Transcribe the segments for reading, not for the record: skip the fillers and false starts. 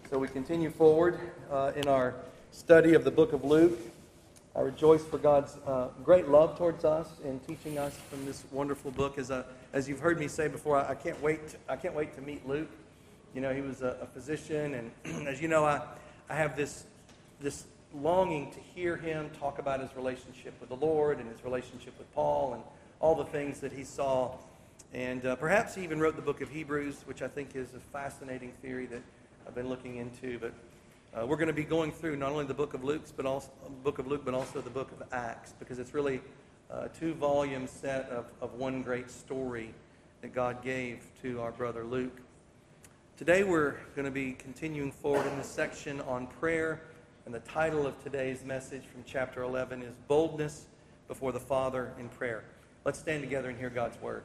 So we continue forward in our study of the book of Luke. I rejoice for God's great love towards us in teaching us from this wonderful book. As you've heard me say before, I can't wait to meet Luke. You know, he was a physician, and as you know, I have this longing to hear him talk about his relationship with the Lord and his relationship with Paul and all the things that he saw. And perhaps he even wrote the book of Hebrews, which I think is a fascinating theory that I've been looking into. But we're going to be going through not only the book of Luke, but also the book of Acts, because it's really a two-volume set of one great story that God gave to our brother Luke. Today we're going to be continuing forward in this section on prayer, and the title of today's message from chapter 11 is Boldness Before the Father in Prayer. Let's stand together and hear God's word.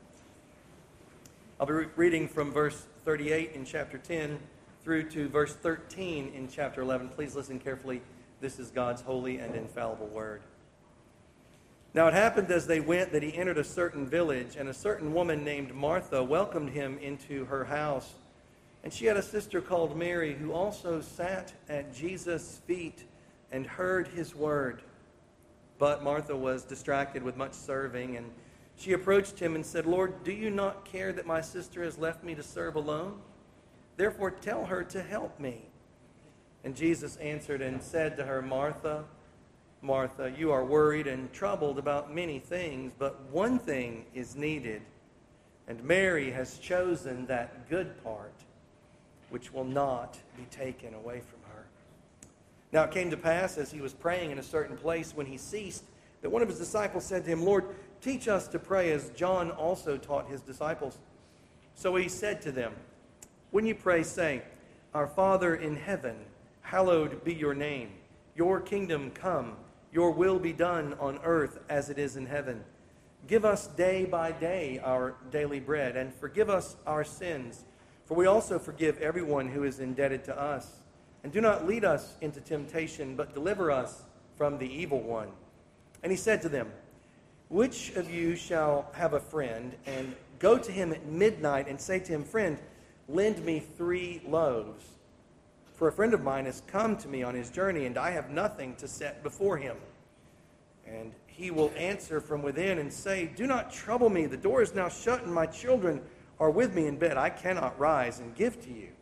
I'll be reading from verse 38 in chapter 10 through to verse 13 in chapter 11. Please listen carefully. This is God's holy and infallible word. Now it happened as they went that he entered a certain village, and a certain woman named Martha welcomed him into her house. And she had a sister called Mary, who also sat at Jesus' feet and heard his word. But Martha was distracted with much serving, and she approached him and said, "Lord, do you not care that my sister has left me to serve alone? Therefore tell her to help me." And Jesus answered and said to her, "Martha, Martha, you are worried and troubled about many things, but one thing is needed, and Mary has chosen that good part, which will not be taken away from her." Now it came to pass, as he was praying in a certain place, when he ceased, that one of his disciples said to him, "Lord, teach us to pray as John also taught his disciples." So he said to them, "When you pray, say, 'Our Father in heaven, hallowed be your name. Your kingdom come, your will be done on earth as it is in heaven. Give us day by day our daily bread, and forgive us our sins, for we also forgive everyone who is indebted to us. And do not lead us into temptation, but deliver us from the evil one.'" And he said to them, "Which of you shall have a friend, and go to him at midnight, and say to him, 'Friend, lend me 3 loaves. For a friend of mine has come to me on his journey, and I have nothing to set before him.' And he will answer from within and say, 'Do not trouble me. The door is now shut, and my children are with me in bed. I cannot rise and give to you.'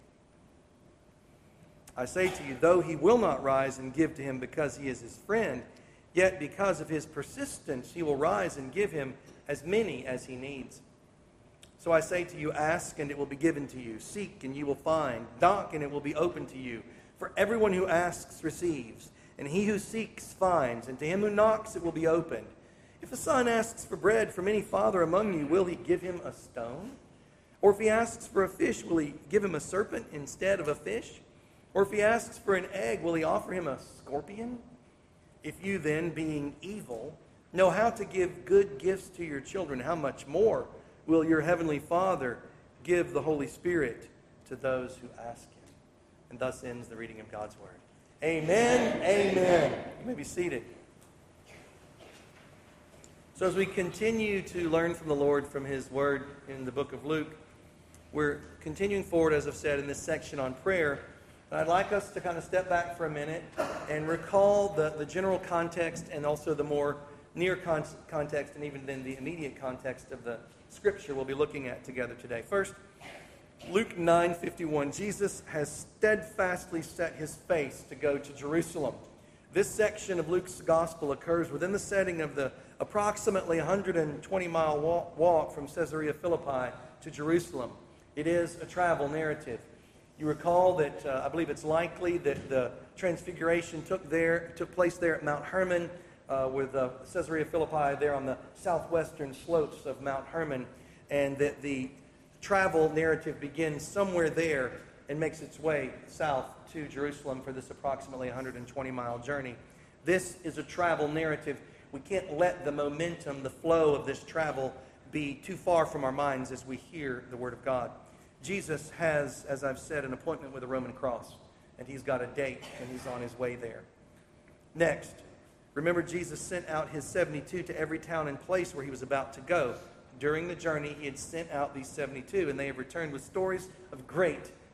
I say to you, though he will not rise and give to him because he is his friend, yet because of his persistence he will rise and give him as many as he needs. So I say to you, ask, and it will be given to you. Seek, and you will find. Knock, and it will be opened to you. For everyone who asks receives, and he who seeks finds, and to him who knocks it will be opened. If a son asks for bread from any father among you, will he give him a stone? Or if he asks for a fish, will he give him a serpent instead of a fish? Or if he asks for an egg, will he offer him a scorpion? If you then, being evil, know how to give good gifts to your children, how much more will your heavenly Father give the Holy Spirit to those who ask him?" And thus ends the reading of God's word. Amen. Amen. You may be seated. So as we continue to learn from the Lord from his word in the book of Luke, we're continuing forward, as I've said, in this section on prayer. And I'd like us to kind of step back for a minute and recall the general context and also the more near context and even then the immediate context of the scripture we'll be looking at together today. First, Luke 9:51. Jesus has steadfastly set his face to go to Jerusalem. This section of Luke's gospel occurs within the setting of the approximately 120-mile walk from Caesarea Philippi to Jerusalem. It is a travel narrative. You recall that I believe it's likely that the transfiguration took place there at Mount Hermon, with Caesarea Philippi there on the southwestern slopes of Mount Hermon, and that the travel narrative begins somewhere there and makes its way south to Jerusalem for this approximately 120-mile journey. This is a travel narrative. We can't let the momentum, the flow of this travel be too far from our minds as we hear the Word of God. Jesus has, as I've said, an appointment with a Roman cross, and he's got a date, and he's on his way there. Next, remember Jesus sent out his 72 to every town and place where he was about to go. During the journey, he had sent out these 72, and they have returned with stories of great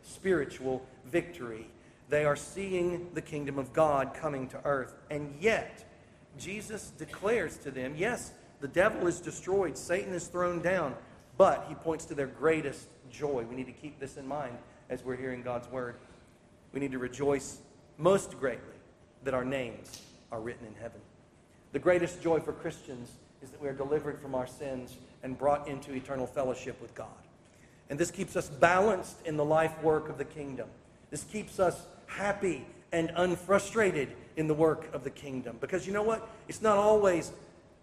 spiritual victory. They are seeing the kingdom of God coming to earth. And yet, Jesus declares to them, yes, the devil is destroyed, Satan is thrown down, but he points to their greatest joy. We need to keep this in mind as we're hearing God's word. We need to rejoice most greatly that our names are written in heaven. The greatest joy for Christians is that we are delivered from our sins and brought into eternal fellowship with God. And this keeps us balanced in the life work of the kingdom. This keeps us happy and unfrustrated in the work of the kingdom. Because you know what? It's not always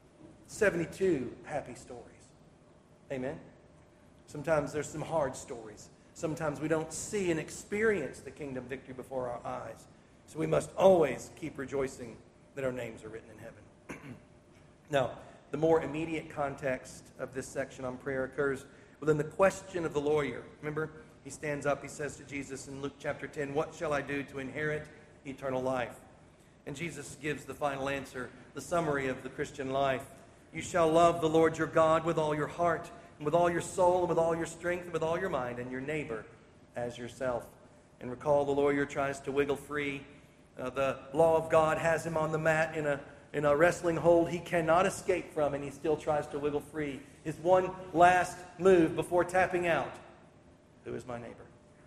72 happy stories. Amen? Sometimes there's some hard stories. Sometimes we don't see and experience the kingdom victory before our eyes. So we must always keep rejoicing that our names are written in heaven. Now, the more immediate context of this section on prayer occurs within the question of the lawyer. Remember, he stands up, he says to Jesus in Luke chapter 10, "What shall I do to inherit eternal life?" And Jesus gives the final answer, the summary of the Christian life. "You shall love the Lord your God with all your heart, and with all your soul, and with all your strength, and with all your mind, and your neighbor as yourself." And recall, the lawyer tries to wiggle free. The law of God has him on the mat in a wrestling hold he cannot escape from, and he still tries to wiggle free. His one last move before tapping out: who is my neighbor?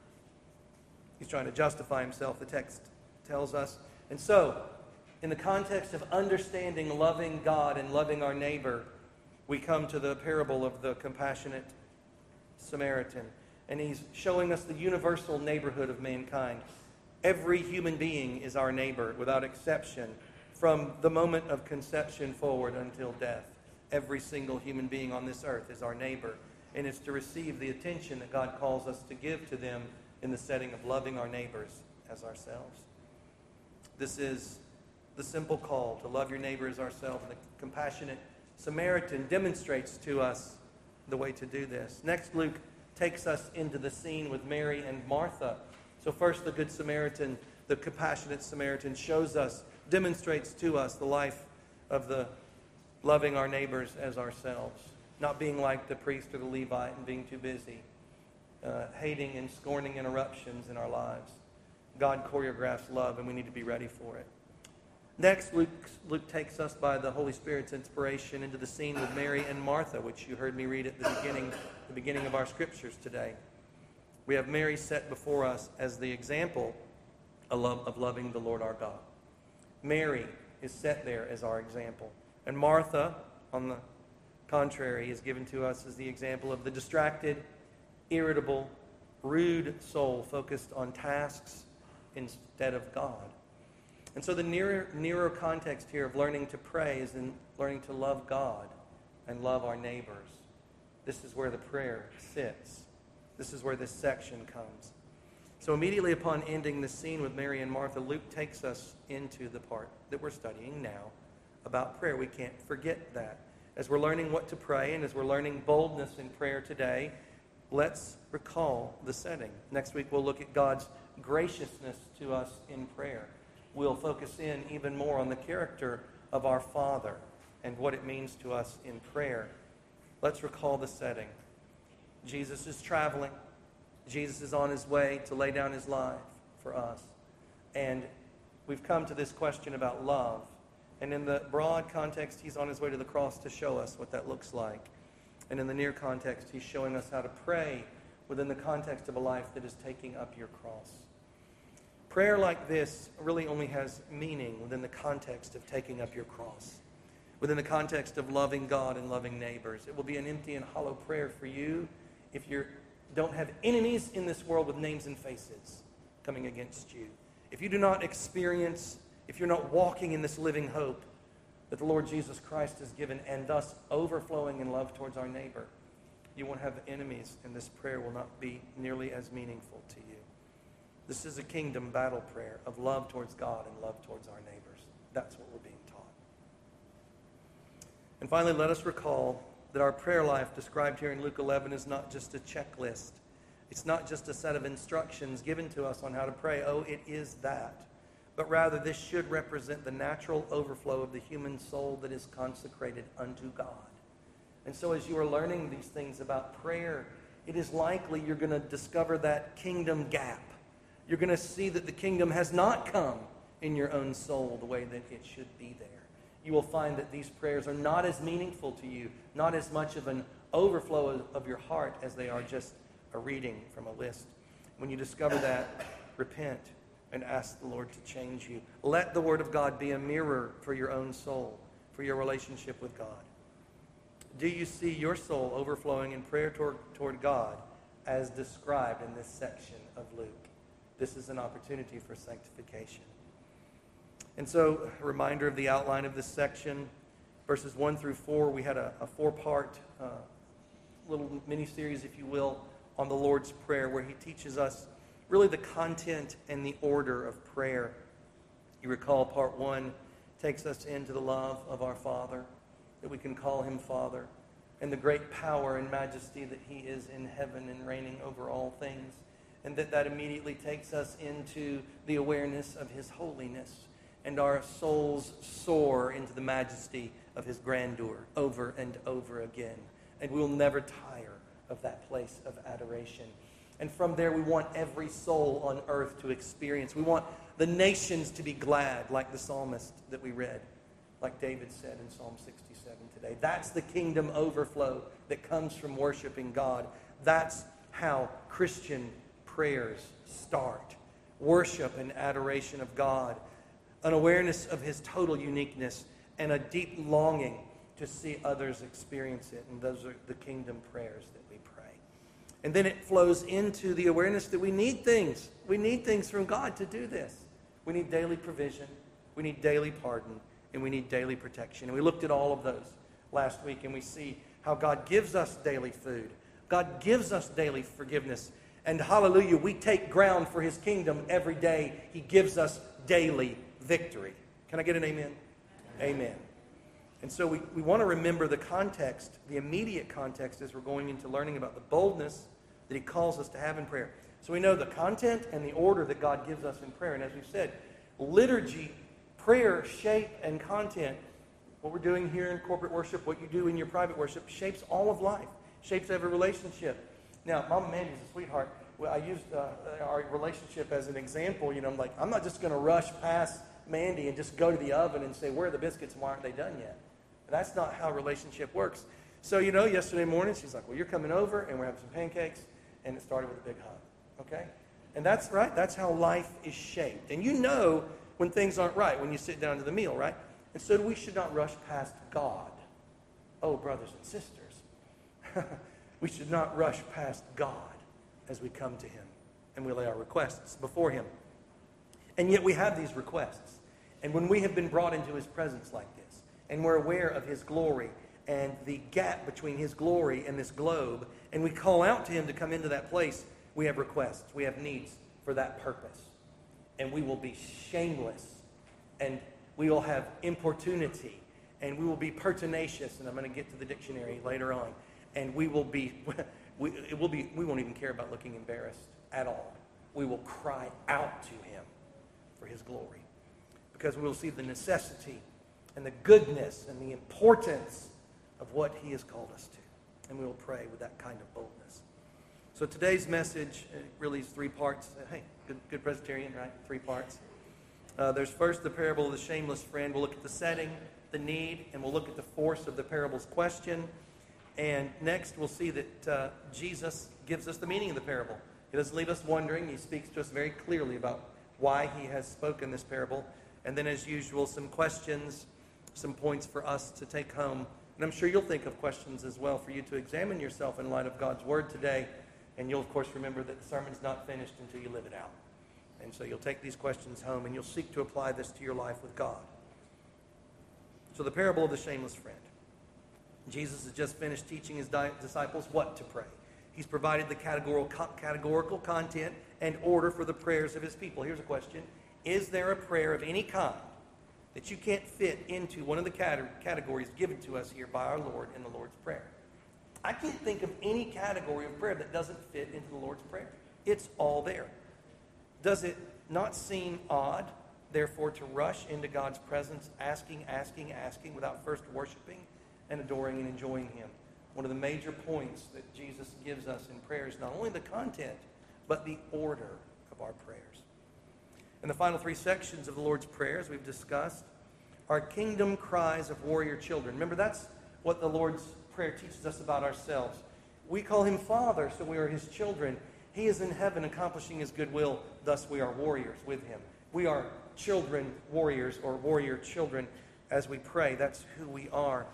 He's trying to justify himself, the text tells us. And so, in the context of understanding loving God and loving our neighbor, we come to the parable of the compassionate Samaritan. And he's showing us the universal neighborhood of mankind. Every human being is our neighbor, without exception, from the moment of conception forward until death. Every single human being on this earth is our neighbor. And it's to receive the attention that God calls us to give to them in the setting of loving our neighbors as ourselves. This is the simple call to love your neighbor as ourselves. And the compassionate Samaritan demonstrates to us the way to do this. Next, Luke takes us into the scene with Mary and Martha. So first, the Good Samaritan, the compassionate Samaritan, demonstrates to us the life of the loving our neighbors as ourselves. Not being like the priest or the Levite and being too busy. Hating and scorning interruptions in our lives. God choreographs love, and we need to be ready for it. Next, Luke takes us by the Holy Spirit's inspiration into the scene with Mary and Martha, which you heard me read at the beginning of our scriptures today. We have Mary set before us as the example of loving the Lord our God. Mary is set there as our example. And Martha, on the contrary, is given to us as the example of the distracted, irritable, rude soul focused on tasks instead of God. And so the nearer context here of learning to pray is in learning to love God and love our neighbors. This is where the prayer sits. This is where this section comes. So immediately upon ending the scene with Mary and Martha, Luke takes us into the part that we're studying now about prayer. We can't forget that. As we're learning what to pray and as we're learning boldness in prayer today, let's recall the setting. Next week we'll look at God's graciousness to us in prayer. We'll focus in even more on the character of our Father and what it means to us in prayer. Let's recall the setting. Jesus is traveling. Jesus is on his way to lay down his life for us. And we've come to this question about love. And in the broad context, he's on his way to the cross to show us what that looks like. And in the near context, he's showing us how to pray within the context of a life that is taking up your cross. Prayer like this really only has meaning within the context of taking up your cross, within the context of loving God and loving neighbors. It will be an empty and hollow prayer for you if you don't have enemies in this world with names and faces coming against you. If you do not experience, if you're not walking in this living hope that the Lord Jesus Christ has given and thus overflowing in love towards our neighbor, you won't have enemies, and this prayer will not be nearly as meaningful to you. This is a kingdom battle prayer of love towards God and love towards our neighbors. That's what we're being taught. And finally, let us recall that our prayer life described here in Luke 11 is not just a checklist. It's not just a set of instructions given to us on how to pray. Oh, it is that. But rather, this should represent the natural overflow of the human soul that is consecrated unto God. And so as you are learning these things about prayer it is likely you're going to discover that kingdom gap. You're going to see that the kingdom has not come in your own soul the way that it should be there. You will find that these prayers are not as meaningful to you, not as much of an overflow of your heart as they are just a reading from a list. When you discover that, repent and ask the Lord to change you. Let the Word of God be a mirror for your own soul, for your relationship with God. Do you see your soul overflowing in prayer toward God as described in this section of Luke? This is an opportunity for sanctification. And so, a reminder of the outline of this section. Verses 1 through 4, we had a four-part little mini-series, if you will, on the Lord's Prayer, where he teaches us really the content and the order of prayer. You recall part 1 takes us into the love of our Father, that we can call him Father, and the great power and majesty that he is in heaven and reigning over all things, and that immediately takes us into the awareness of his holiness, and our souls soar into the majesty of his grandeur over and over again, and we will never tire of that place of adoration. And from there, we want every soul on earth to experience. We want the nations to be glad, like the psalmist that we read, like David said in Psalm 67 today. That's the kingdom overflow that comes from worshiping God. That's how Christian prayers start. Worship and adoration of God, an awareness of his total uniqueness, and a deep longing to see others experience it. And those are the kingdom prayers that we pray. And then it flows into the awareness that we need things. We need things from God to do this. We need daily provision. We need daily pardon. And we need daily protection. And we looked at all of those last week, and we see how God gives us daily food. God gives us daily forgiveness. And hallelujah, we take ground for his kingdom every day. He gives us daily victory. Can I get an amen? Amen. And so we want to remember the context, the immediate context, as we're going into learning about the boldness that he calls us to have in prayer. So we know the content and the order that God gives us in prayer. And as we've said, liturgy, prayer, shape, and content, what we're doing here in corporate worship, what you do in your private worship, shapes all of life, shapes every relationship. Now, Mama Mandy's a sweetheart. Well, I used our relationship as an example. You know, I'm not just going to rush past Mandy and just go to the oven and say, where are the biscuits and why aren't they done yet? That's not how a relationship works. So, yesterday morning, she's like, well, you're coming over, and we're having some pancakes, and it started with a big hug, okay? And that's right. That's how life is shaped. And you know when things aren't right, when you sit down to the meal, right? And so we should not rush past God. Oh, brothers and sisters, we should not rush past God as we come to him and we lay our requests before him. And yet we have these requests. And when we have been brought into his presence like this, and we're aware of his glory and the gap between his glory and this globe, and we call out to him to come into that place, we have requests, we have needs for that purpose. And we will be shameless, and we will have importunity, and we will be pertinacious, and I'm going to get to the dictionary later on, and we won't even care about looking embarrassed at all. We will cry out to him for his glory, because we will see the necessity and the goodness and the importance of what he has called us to. And we will pray with that kind of boldness. So today's message really is 3 parts. Hey, good Presbyterian, right? 3 parts. There's first the parable of the shameless friend. We'll look at the setting, the need, and we'll look at the force of the parable's question. And next we'll see that Jesus gives us the meaning of the parable. He doesn't leave us wondering. He speaks to us very clearly about why he has spoken this parable. And then, as usual, some questions, some points for us to take home. And I'm sure you'll think of questions as well for you to examine yourself in light of God's word today. And you'll, of course, remember that the sermon's not finished until you live it out. And so you'll take these questions home and you'll seek to apply this to your life with God. So the parable of the shameless friend. Jesus has just finished teaching his disciples what to pray. He's provided the categorical content and order for the prayers of his people. Here's a question. Is there a prayer of any kind that you can't fit into one of the categories given to us here by our Lord in the Lord's Prayer? I can't think of any category of prayer that doesn't fit into the Lord's Prayer. It's all there. Does it not seem odd, therefore, to rush into God's presence, asking, without first worshiping and adoring and enjoying him? one of the major points that Jesus gives us in prayer is not only the content, but the order of our prayers. And the final three sections of the Lord's Prayer, as we've discussed, are kingdom cries of warrior children. Remember, that's what the Lord's Prayer teaches us about ourselves. We call him Father, so we are his children. He is in heaven accomplishing his good will, thus we are warriors with him. We are children, warriors, or warrior children as we pray. That's who we are.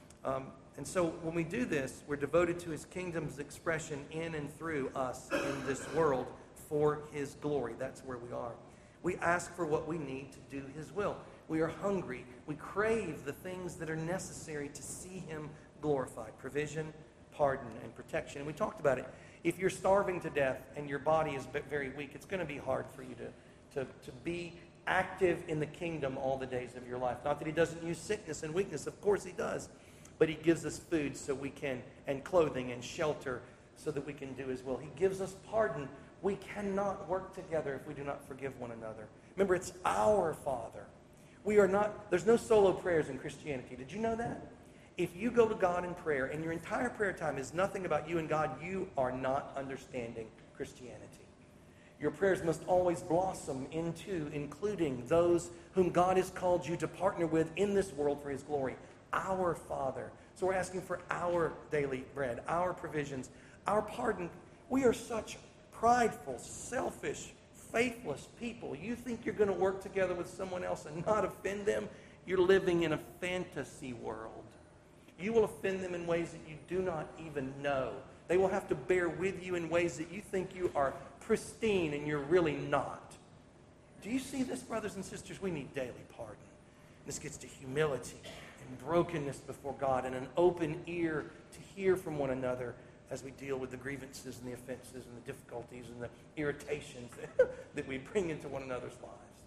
And so when we do this, we're devoted to his kingdom's expression in and through us in this world for his glory. That's where we are. We ask for what we need to do his will. We are hungry. We crave the things that are necessary to see him glorified. Provision, pardon, and protection. And we talked about it. If you're starving to death and your body is very weak, it's going to be hard for you to be active in the kingdom all the days of your life. Not that he doesn't use sickness and weakness. Of course he does. But he gives us food so we can, and clothing and shelter so that we can do his will. He gives us pardon. We cannot work together if we do not forgive one another. Remember, it's our Father. We are not, there's no solo prayers in Christianity. Did you know that? If you go to God in prayer and your entire prayer time is nothing about you and God, you are not understanding Christianity. Your prayers must always blossom into including those whom God has called you to partner with in this world for his glory. Our Father. So we're asking for our daily bread, our provisions, our pardon. We are such prideful, selfish, faithless people. You think you're going to work together with someone else and not offend them? You're living in a fantasy world. You will offend them in ways that you do not even know. They will have to bear with you in ways that you think you are pristine and you're really not. Do you see this, brothers and sisters? We need daily pardon. This gets to humility and brokenness before God and an open ear to hear from one another as we deal with the grievances and the offenses and the difficulties and the irritations that we bring into one another's lives.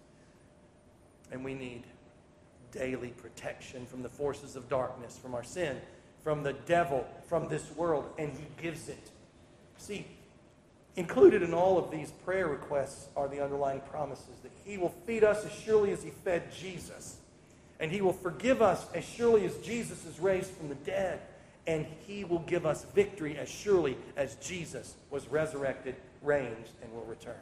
And we need daily protection from the forces of darkness, from our sin, from the devil, from this world, and he gives it. See, included in all of these prayer requests are the underlying promises that he will feed us as surely as he fed Jesus, and he will forgive us as surely as Jesus is raised from the dead, and he will give us victory as surely as Jesus was resurrected, reigns, and will return.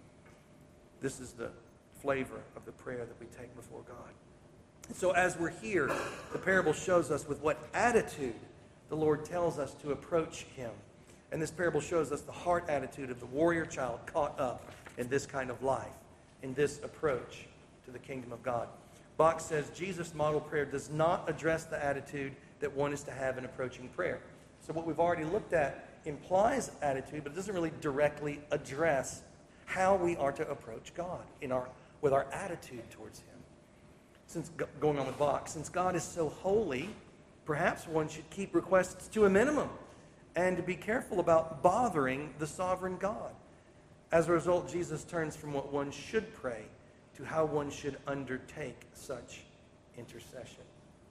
This is the flavor of the prayer that we take before God. And so as we're here, the parable shows us with what attitude the Lord tells us to approach him. And this parable shows us the heart attitude of the warrior child caught up in this kind of life, in this approach to the kingdom of God. Bach says Jesus' model prayer does not address the attitude that one is to have in approaching prayer. So what we've already looked at implies attitude, but it doesn't really directly address how we are to approach God with our attitude towards him. Going on with Bach, since God is so holy, perhaps one should keep requests to a minimum and to be careful about bothering the sovereign God. As a result, Jesus turns from what one should pray to how one should undertake such intercession.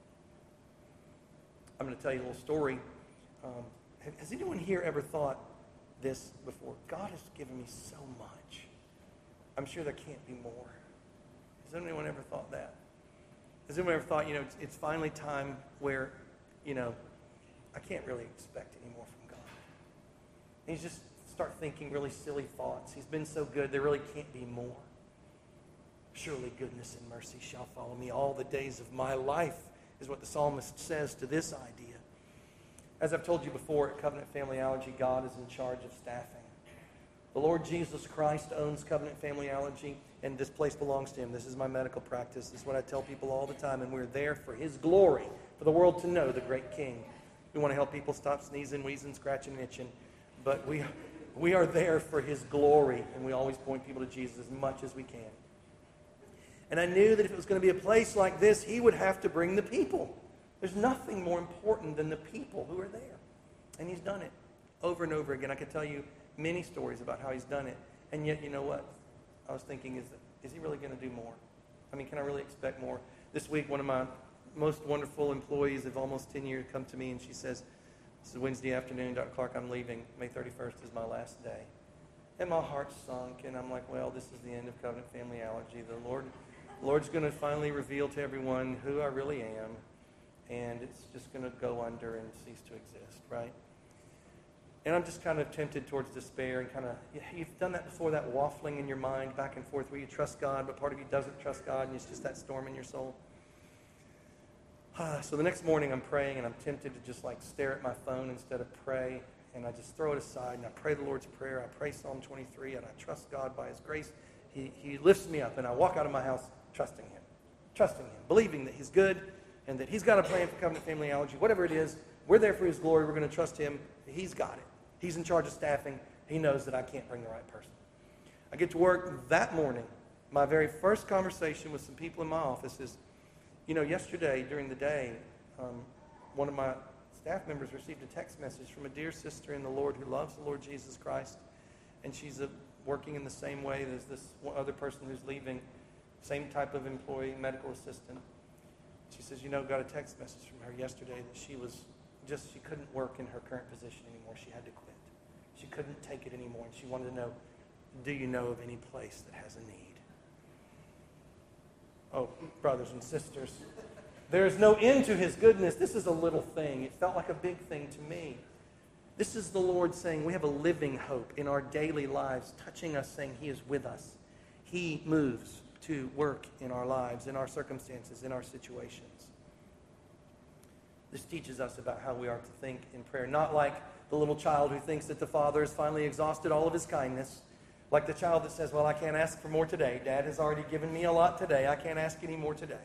I'm going to tell you a little story. Has anyone here ever thought this before? God has given me so much. I'm sure there can't be more. Has anyone ever thought that? Has anyone ever thought, it's finally time where, I can't really expect any more from God. And you just start thinking really silly thoughts. He's been so good, there really can't be more. Surely goodness and mercy shall follow me all the days of my life, is what the psalmist says to this idea. As I've told you before, at Covenant Family Allergy, God is in charge of staffing. The Lord Jesus Christ owns Covenant Family Allergy, and this place belongs to him. This is my medical practice. This is what I tell people all the time, and we're there for his glory, for the world to know the great King. We want to help people stop sneezing, wheezing, scratching, and itching, but we are there for his glory, and we always point people to Jesus as much as we can. And I knew that if it was going to be a place like this, he would have to bring the people. There's nothing more important than the people who are there. And he's done it over and over again. I could tell you many stories about how he's done it. And yet, you know what? I was thinking, is he really going to do more? I mean, can I really expect more? This week, one of my most wonderful employees of almost 10 years come to me and she says, this is Wednesday afternoon, Dr. Clark, I'm leaving. May 31st is my last day. And my heart sunk, and I'm like, well, this is the end of Covenant Family Allergy. The Lord's going to finally reveal to everyone who I really am. and it's just going to go under and cease to exist, right? And I'm just kind of tempted towards despair and kind of, you've done that before, that waffling in your mind back and forth where you trust God, but part of you doesn't trust God, and it's just that storm in your soul. So the next morning I'm praying, and I'm tempted to just like stare at my phone instead of pray, and I just throw it aside, and I pray the Lord's Prayer. I pray Psalm 23, and I trust God by His grace. He lifts me up, and I walk out of my house trusting Him, believing that He's good, and that He's got a plan for Covenant Family Allergy. Whatever it is, we're there for His glory. We're going to trust Him. He's got it. He's in charge of staffing. He knows that I can't bring the right person. I get to work that morning. My very first conversation with some people in my office is, yesterday during the day, one of my staff members received a text message from a dear sister in the Lord who loves the Lord Jesus Christ, and she's working in the same way as this other person who's leaving, same type of employee, medical assistant. She says, got a text message from her yesterday that she couldn't work in her current position anymore. She had to quit. She couldn't take it anymore, and she wanted to know, do you know of any place that has a need? Oh, brothers and sisters, there is no end to His goodness. This is a little thing. It felt like a big thing to me. This is the Lord saying we have a living hope in our daily lives, touching us, saying He is with us. He moves to work in our lives, in our circumstances, in our situations. This teaches us about how we are to think in prayer. Not like the little child who thinks that the Father has finally exhausted all of His kindness. Like the child that says, well, I can't ask for more today. Dad has already given me a lot today. I can't ask any more today.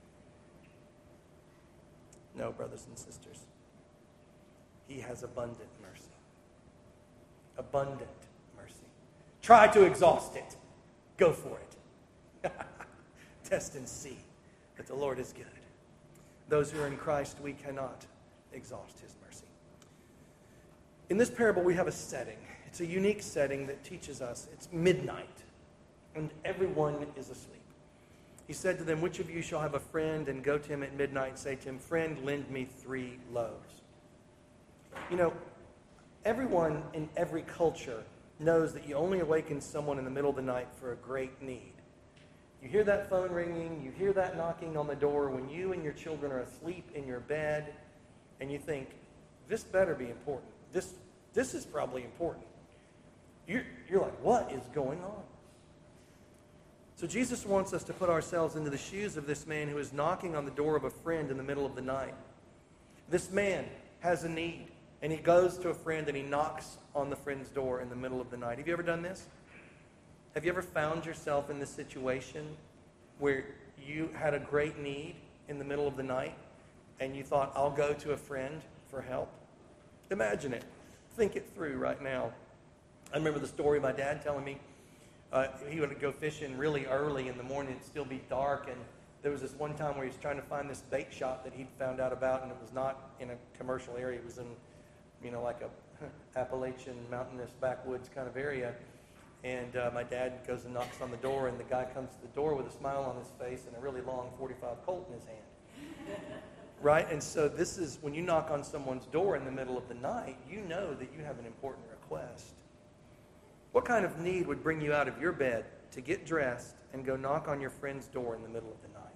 No, brothers and sisters. He has abundant mercy. Abundant mercy. Try to exhaust it. Go for it. Test and see that the Lord is good. Those who are in Christ, we cannot exhaust His mercy. In this parable, we have a setting. It's a unique setting that teaches us. It's midnight, and everyone is asleep. He said to them, which of you shall have a friend and go to him at midnight and say to him, friend, lend me 3 loaves? Everyone in every culture knows that you only awaken someone in the middle of the night for a great need. You hear that phone ringing, you hear that knocking on the door when you and your children are asleep in your bed, and you think, this better be important. This is probably important. You're like, what is going on? So Jesus wants us to put ourselves into the shoes of this man who is knocking on the door of a friend in the middle of the night. This man has a need, and he goes to a friend and he knocks on the friend's door in the middle of the night. Have you ever done this? Have you ever found yourself in this situation where you had a great need in the middle of the night and you thought, I'll go to a friend for help? Imagine it. Think it through right now. I remember the story of my dad telling me he would go fishing really early in the morning. It'd still be dark, and there was this one time where he was trying to find this bait shop that he'd found out about, and it was not in a commercial area. It was in, like a Appalachian mountainous backwoods kind of area. And my dad goes and knocks on the door, and the guy comes to the door with a smile on his face and a really long .45 Colt in his hand. Right? And so this is, when you knock on someone's door in the middle of the night, you know that you have an important request. What kind of need would bring you out of your bed to get dressed and go knock on your friend's door in the middle of the night?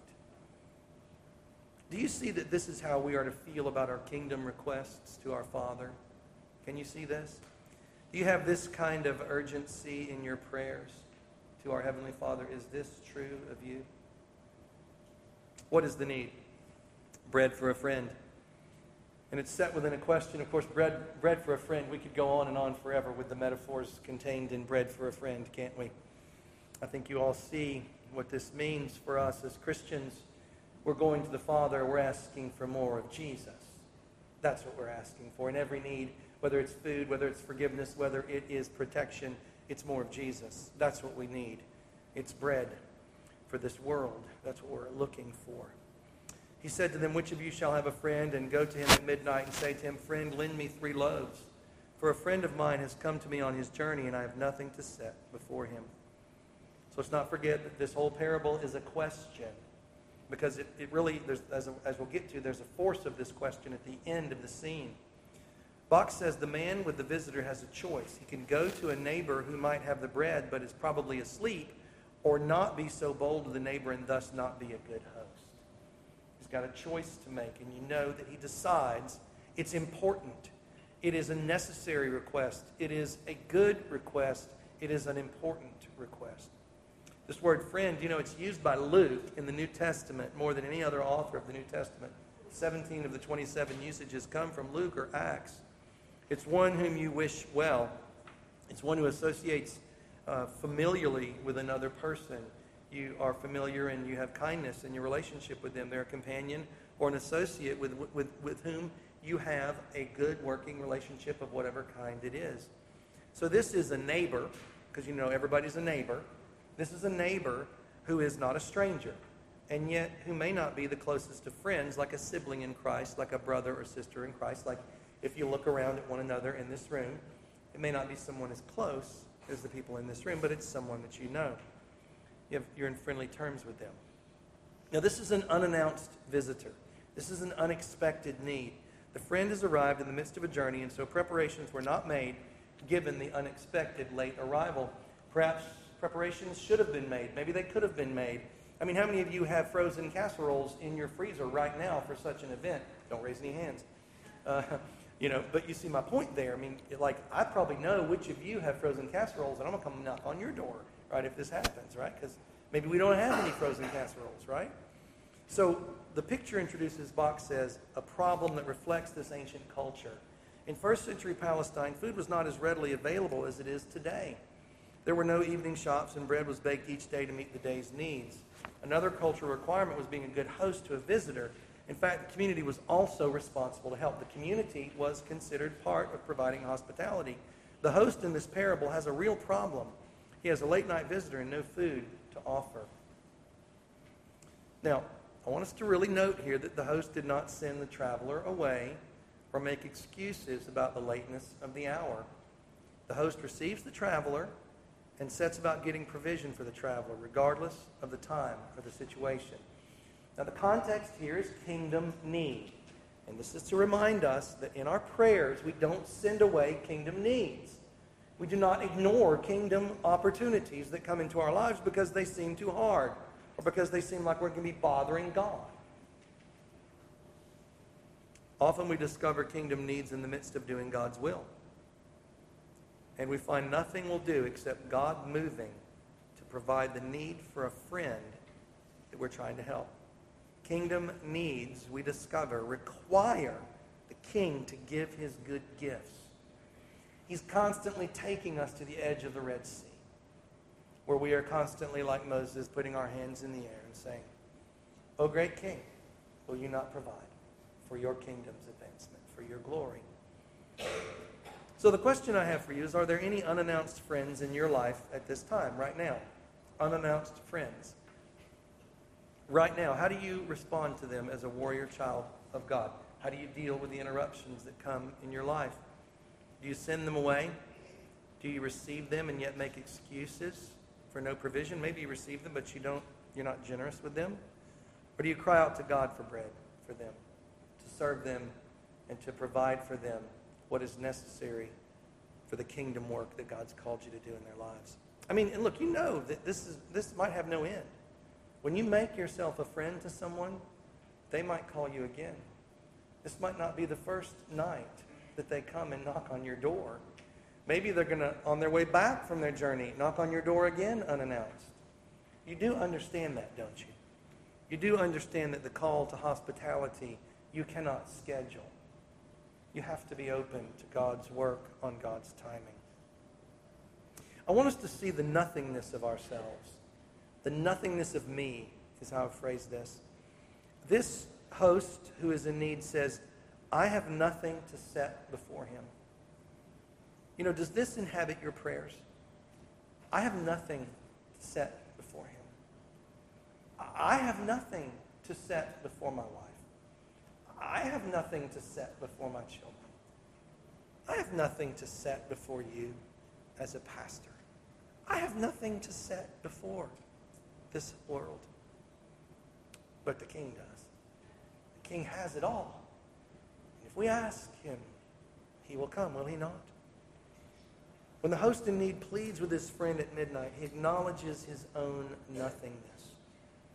Do you see that this is how we are to feel about our kingdom requests to our Father? Can you see this? Do you have this kind of urgency in your prayers to our Heavenly Father? Is this true of you? What is the need? Bread for a friend. And it's set within a question. Of course, bread for a friend. We could go on and on forever with the metaphors contained in bread for a friend, can't we? I think you all see what this means for us as Christians. We're going to the Father. We're asking for more of Jesus. That's what we're asking for in every need, whether it's food, whether it's forgiveness, whether it is protection. It's more of Jesus. That's what we need. It's bread for this world. That's what we're looking for. He said to them, which of you shall have a friend and go to him at midnight and say to him, friend, lend me 3 loaves. For a friend of mine has come to me on his journey, and I have nothing to set before him. So let's not forget that this whole parable is a question. Because it really, as we'll get to, there's a force of this question at the end of the scene. Bach says the man with the visitor has a choice. He can go to a neighbor who might have the bread but is probably asleep, or not be so bold to the neighbor and thus not be a good host. He's got a choice to make, and you know that he decides it's important. It is a necessary request. It is a good request. It is an important request. This word friend, it's used by Luke in the New Testament more than any other author of the New Testament. 17 of the 27 usages come from Luke or Acts. It's one whom you wish well. It's one who associates familiarly with another person. You are familiar and you have kindness in your relationship with them. They're a companion or an associate with whom you have a good working relationship of whatever kind it is. So this is a neighbor, because everybody's a neighbor. This is a neighbor who is not a stranger, and yet who may not be the closest of friends, like a sibling in Christ, like a brother or sister in Christ. Like if you look around at one another in this room, it may not be someone as close as the people in this room, but it's someone that you know. You're in friendly terms with them. Now, this is an unannounced visitor. This is an unexpected need. The friend has arrived in the midst of a journey, and so preparations were not made given the unexpected late arrival. Perhaps preparations should have been made. Maybe they could have been made. I mean, how many of you have frozen casseroles in your freezer right now for such an event? Don't raise any hands. But you see my point there. I mean, I probably know which of you have frozen casseroles, and I'm going to come knock on your door, right, if this happens, right? Because maybe we don't have any frozen casseroles, right? So the picture introduced in this box says a problem that reflects this ancient culture. In first century Palestine, food was not as readily available as it is today. There were no evening shops, and bread was baked each day to meet the day's needs. Another cultural requirement was being a good host to a visitor. In fact, the community was also responsible to help. The community was considered part of providing hospitality. The host in this parable has a real problem. He has a late-night visitor and no food to offer. Now, I want us to really note here that the host did not send the traveler away or make excuses about the lateness of the hour. The host receives the traveler and sets about getting provision for the traveler, regardless of the time or the situation. Now, the context here is kingdom need. And this is to remind us that in our prayers, we don't send away kingdom needs. We do not ignore kingdom opportunities that come into our lives because they seem too hard or because they seem like we're going to be bothering God. Often we discover kingdom needs in the midst of doing God's will. And we find nothing will do except God moving to provide the need for a friend that we're trying to help. Kingdom needs, we discover, require the king to give his good gifts. He's constantly taking us to the edge of the Red Sea, where we are constantly, like Moses, putting our hands in the air and saying, "O great king, will you not provide for your kingdom's advancement, for your glory?" So the question I have for you is, are there any unannounced friends in your life at this time, right now? Unannounced friends. Right now, how do you respond to them as a warrior child of God? How do you deal with the interruptions that come in your life? Do you send them away? Do you receive them and yet make excuses for no provision? Maybe you receive them, but you're not generous with them. Or do you cry out to God for bread for them, to serve them and to provide for them what is necessary for the kingdom work that God's called you to do in their lives? I mean, and look, you know that this might have no end. When you make yourself a friend to someone, they might call you again. This might not be the first night that they come and knock on your door. Maybe they're going to, on their way back from their journey, knock on your door again unannounced. You do understand that, don't you? You do understand that the call to hospitality you cannot schedule. You have to be open to God's work on God's timing. I want us to see the nothingness of ourselves. The nothingness of me is how I phrase this. This host who is in need says, "I have nothing to set before him." You know, does this inhabit your prayers? I have nothing to set before him. I have nothing to set before my wife. I have nothing to set before my children. I have nothing to set before you as a pastor. I have nothing to set before this world. But the king does. The king has it all. And if we ask him, he will come, will he not? When the host in need pleads with his friend at midnight, he acknowledges his own nothingness.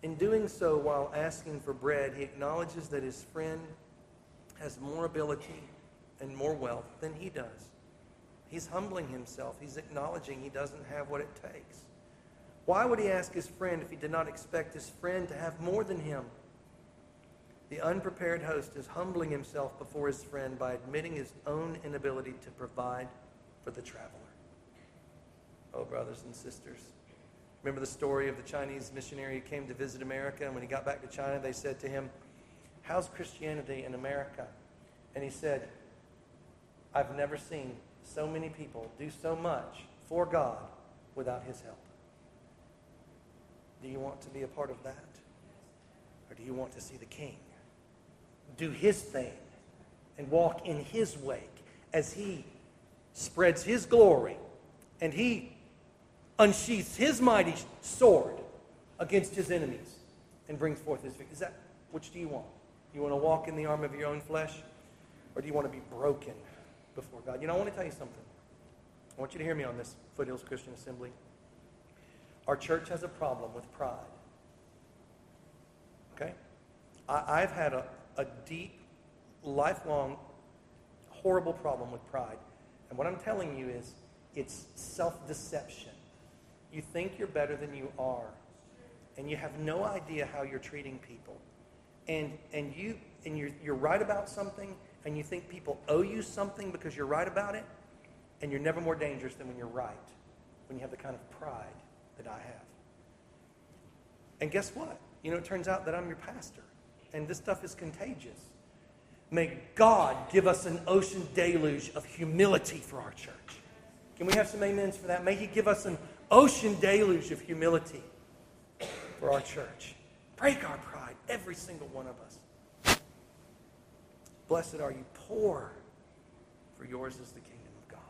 In doing so, while asking for bread, he acknowledges that his friend has more ability and more wealth than he does. He's humbling himself. He's acknowledging he doesn't have what it takes. Why would he ask his friend if he did not expect his friend to have more than him? The unprepared host is humbling himself before his friend by admitting his own inability to provide for the traveler. Oh, brothers and sisters, remember the story of the Chinese missionary who came to visit America, and when he got back to China, they said to him, "How's Christianity in America?" And he said, "I've never seen so many people do so much for God without his help." Do you want to be a part of that? Or do you want to see the King do his thing and walk in his wake as he spreads his glory and he unsheaths his mighty sword against his enemies and brings forth his victory? Which do you want? You want to walk in the arm of your own flesh, or do you want to be broken before God? You know, I want to tell you something. I want you to hear me on this, Foothills Christian Assembly. Our church has a problem with pride. Okay? I've had a deep, lifelong, horrible problem with pride. And what I'm telling you is, it's self-deception. You think you're better than you are. And you have no idea how you're treating people. And you're right about something, and you think people owe you something because you're right about it, and you're never more dangerous than when you're right, when you have the kind of pride that I have. And guess what? You know, it turns out that I'm your pastor, and this stuff is contagious. May God give us an ocean deluge of humility for our church. Can we have some amens for that? May he give us an ocean deluge of humility for our church. Break our pride, every single one of us. Blessed are you poor, for yours is the kingdom of God.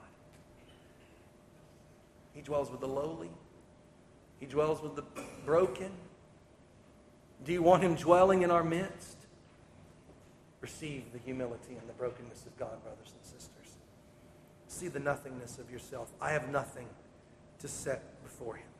He dwells with the lowly. He dwells with the broken. Do you want him dwelling in our midst? Receive the humility and the brokenness of God, brothers and sisters. See the nothingness of yourself. I have nothing to set before him.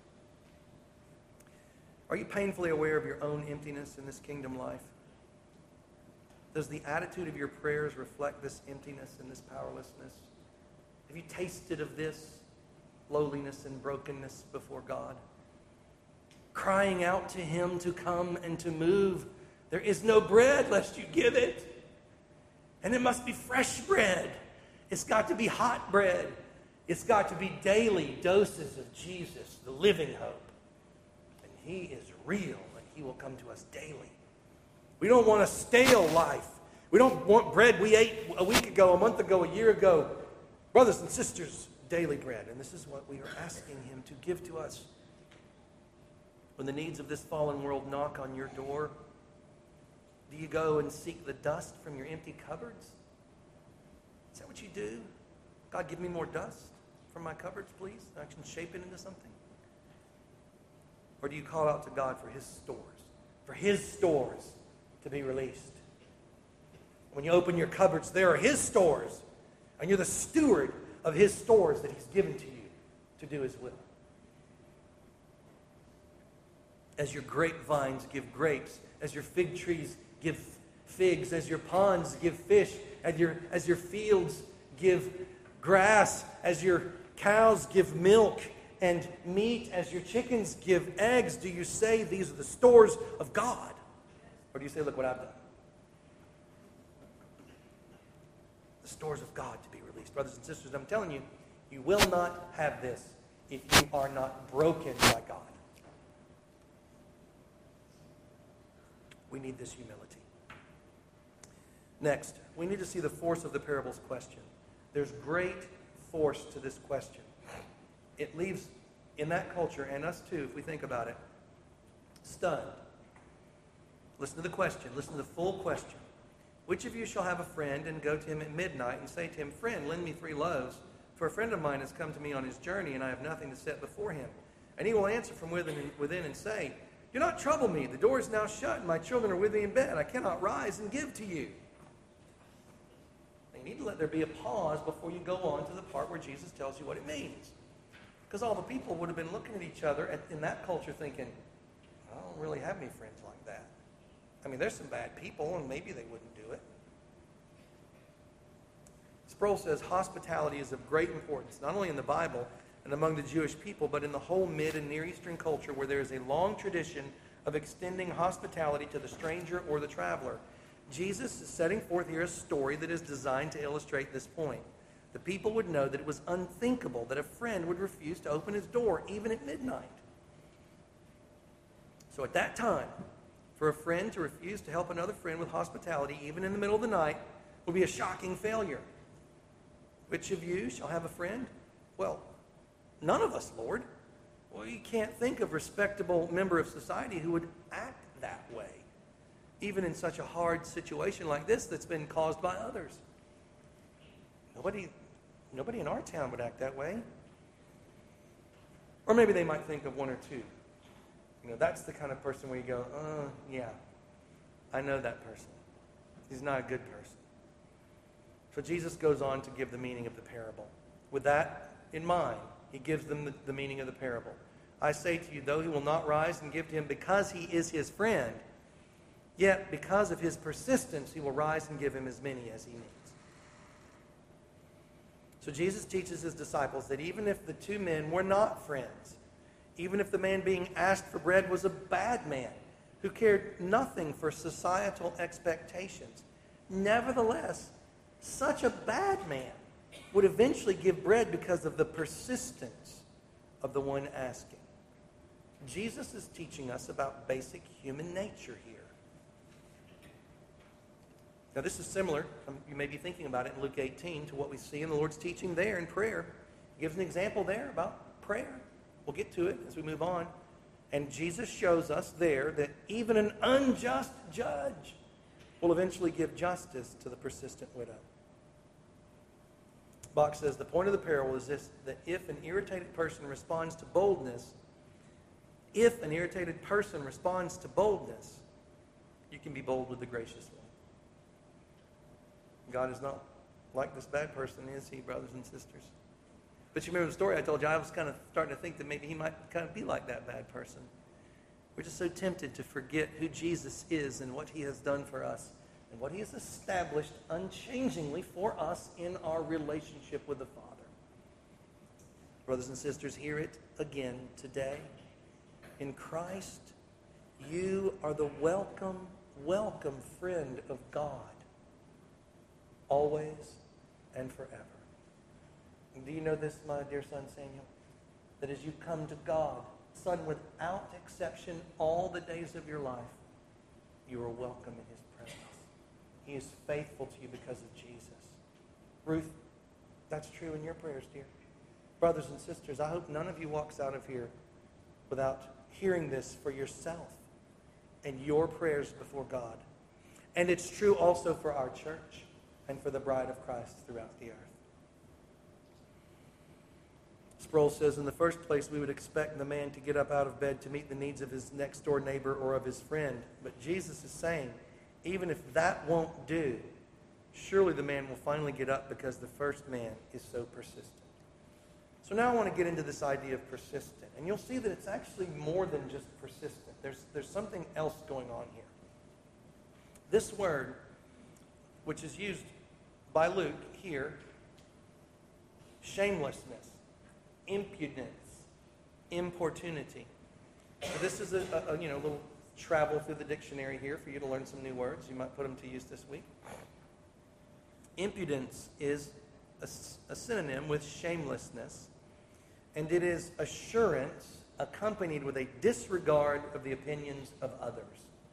Are you painfully aware of your own emptiness in this kingdom life? Does the attitude of your prayers reflect this emptiness and this powerlessness? Have you tasted of this lowliness and brokenness before God? Crying out to him to come and to move. There is no bread lest you give it. And it must be fresh bread. It's got to be hot bread. It's got to be daily doses of Jesus, the living hope. And he is real, and he will come to us daily. We don't want a stale life. We don't want bread we ate a week ago, a month ago, a year ago. Brothers and sisters, daily bread. And this is what we are asking him to give to us. When the needs of this fallen world knock on your door, do you go and seek the dust from your empty cupboards? Is that what you do? God, give me more dust from my cupboards, please. I can shape it into something. Or do you call out to God for his stores to be released? When you open your cupboards, there are his stores, and you're the steward of his stores that he's given to you to do his will. As your grapevines give grapes, as your fig trees give figs, as your ponds give fish, as your fields give grass, as your cows give milk and meat, as your chickens give eggs, do you say these are the stores of God? Or do you say, look what I've done? The stores of God to be released. Brothers and sisters, I'm telling you, you will not have this if you are not broken by God. We need this humility. Next, we need to see the force of the parable's question. There's great force to this question. It leaves, in that culture, and us too, if we think about it, stunned. Listen to the question. Listen to the full question. Which of you shall have a friend and go to him at midnight and say to him, "Friend, lend me 3 loaves, for a friend of mine has come to me on his journey, and I have nothing to set before him." And he will answer from within and say, "Do not trouble me. The door is now shut, and my children are with me in bed. I cannot rise and give to you." You need to let there be a pause before you go on to the part where Jesus tells you what it means. Because all the people would have been looking at each other in that culture thinking, I don't really have any friends like that. I mean, there's some bad people, and maybe they wouldn't do it. Sproul says hospitality is of great importance, not only in the Bible and among the Jewish people, but in the whole Mid and Near Eastern culture, where there is a long tradition of extending hospitality to the stranger or the traveler. Jesus is setting forth here a story that is designed to illustrate this point. The people would know that it was unthinkable that a friend would refuse to open his door even at midnight. So at that time, for a friend to refuse to help another friend with hospitality, even in the middle of the night, would be a shocking failure. Which of you shall have a friend? Well, none of us, Lord. Well, you can't think of a respectable member of society who would act that way, even in such a hard situation like this that's been caused by others. Nobody in our town would act that way. Or maybe they might think of one or two. That's the kind of person where you go, yeah, I know that person. He's not a good person. So Jesus goes on to give the meaning of the parable. With that in mind, he gives them the meaning of the parable. I say to you, though he will not rise and give to him because he is his friend, yet because of his persistence, he will rise and give him as many as he needs. So Jesus teaches his disciples that even if the two men were not friends, even if the man being asked for bread was a bad man who cared nothing for societal expectations, nevertheless, such a bad man would eventually give bread because of the persistence of the one asking. Jesus is teaching us about basic human nature here. Now this is similar, you may be thinking about it in Luke 18, to what we see in the Lord's teaching there in prayer. He gives an example there about prayer. We'll get to it as we move on. And Jesus shows us there that even an unjust judge will eventually give justice to the persistent widow. Bach says the point of the parable is this, that if an irritated person responds to boldness, you can be bold with the gracious one. God is not like this bad person, is he, brothers and sisters? But you remember the story I told you, I was kind of starting to think that maybe he might kind of be like that bad person. We're just so tempted to forget who Jesus is and what he has done for us and what he has established unchangingly for us in our relationship with the Father. Brothers and sisters, hear it again today. In Christ, you are the welcome friend of God, always and forever. And do you know this, my dear son Samuel? That as you come to God, son, without exception, all the days of your life, you are welcome in his presence. He is faithful to you because of Jesus. Ruth, that's true in your prayers, dear. Brothers and sisters, I hope none of you walks out of here without hearing this for yourself and your prayers before God. And it's true also for our church and for the bride of Christ throughout the earth. Sproul says, in the first place, we would expect the man to get up out of bed to meet the needs of his next-door neighbor or of his friend. But Jesus is saying, even if that won't do, surely the man will finally get up because the first man is so persistent. So now I want to get into this idea of persistent. And you'll see that it's actually more than just persistent. There's something else going on here. This word, which is used by Luke here, shamelessness, impudence, importunity. So this is a little travel through the dictionary here for you to learn some new words. You might put them to use this week. Impudence is a synonym with shamelessness, and it is assurance accompanied with a disregard of the opinions of others.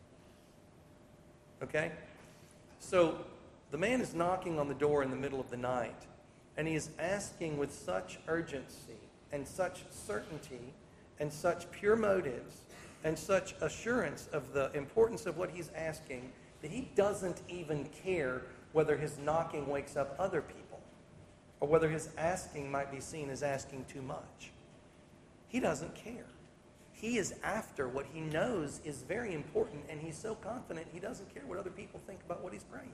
Okay? So the man is knocking on the door in the middle of the night, and he is asking with such urgency and such certainty and such pure motives and such assurance of the importance of what he's asking that he doesn't even care whether his knocking wakes up other people or whether his asking might be seen as asking too much. He doesn't care. He is after what he knows is very important, and he's so confident he doesn't care what other people think about what he's praying.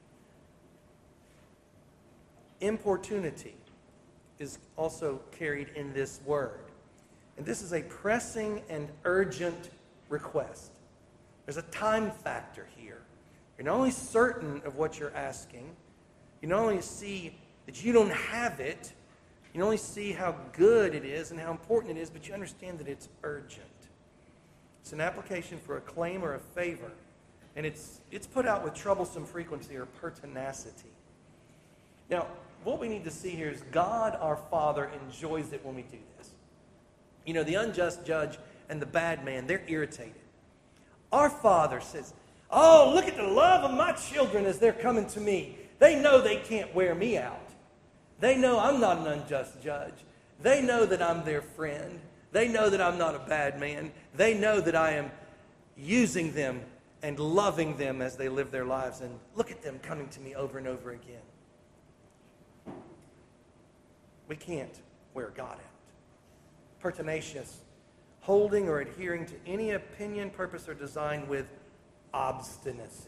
Importunity is also carried in this word. And this is a pressing and urgent request. There's a time factor here. You're not only certain of what you're asking, you not only see that you don't have it, you not only see how good it is and how important it is, but you understand that it's urgent. It's an application for a claim or a favor, and it's put out with troublesome frequency or pertinacity. Now, what we need to see here is God our Father enjoys it when we do this. You know, the unjust judge and the bad man, they're irritated. Our Father says, oh, look at the love of my children as they're coming to me. They know they can't wear me out. They know I'm not an unjust judge. They know that I'm their friend. They know that I'm not a bad man. They know that I am using them and loving them as they live their lives. And look at them coming to me over and over again. We can't wear God out. Pertinacious, holding or adhering to any opinion, purpose, or design with obstinacy.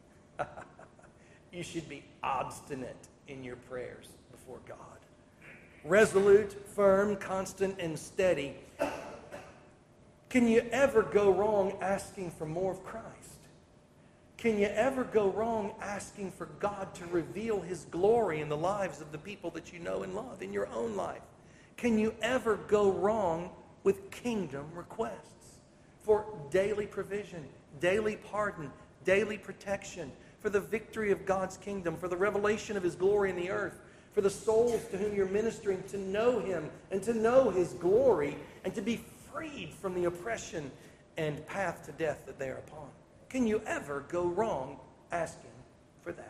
You should be obstinate in your prayers before God. Resolute, firm, constant, and steady. Can you ever go wrong asking for more of Christ? Can you ever go wrong asking for God to reveal His glory in the lives of the people that you know and love in your own life? Can you ever go wrong with kingdom requests for daily provision, daily pardon, daily protection, for the victory of God's kingdom, for the revelation of His glory in the earth, for the souls to whom you're ministering to know Him and to know His glory and to be freed from the oppression and path to death that they are upon? Can you ever go wrong asking for that?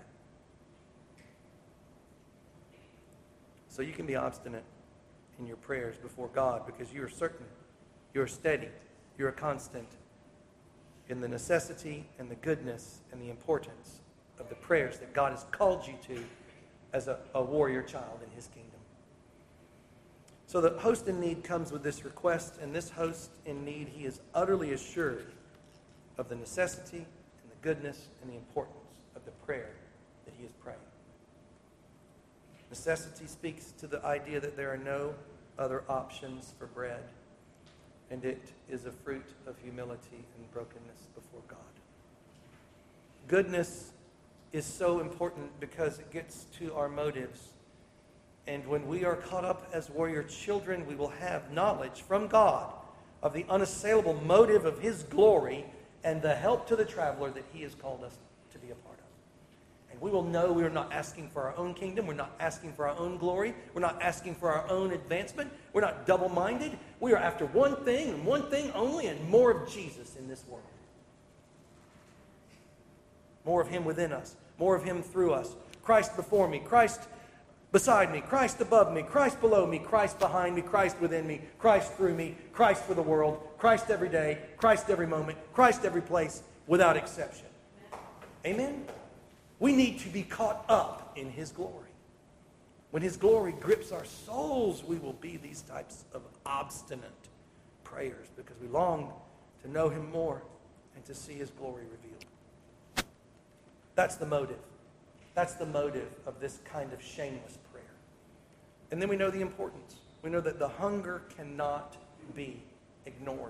So you can be obstinate in your prayers before God because you are certain, you are steady, you are constant in the necessity and the goodness and the importance of the prayers that God has called you to as a warrior child in His kingdom. So the host in need comes with this request, and this host in need, he is utterly assured of the necessity and the goodness and the importance of the prayer that he is praying. Necessity speaks to the idea that there are no other options for bread, and it is a fruit of humility and brokenness before God. Goodness is so important because it gets to our motives. And when we are caught up as warrior children, we will have knowledge from God of the unassailable motive of His glory and the help to the traveler that He has called us to be a part of. And we will know we are not asking for our own kingdom. We're not asking for our own glory. We're not asking for our own advancement. We're not double-minded. We are after one thing and one thing only, and more of Jesus in this world. More of Him within us. More of Him through us. Christ before me. Christ beside me. Christ above me. Christ below me. Christ behind me. Christ within me. Christ through me. Christ for the world. Christ every day. Christ every moment. Christ every place without exception. Amen? We need to be caught up in His glory. When His glory grips our souls, we will be these types of obstinate prayers because we long to know Him more and to see His glory revealed. That's the motive. That's the motive of this kind of shameless prayer. And then we know the importance. We know that the hunger cannot be ignored.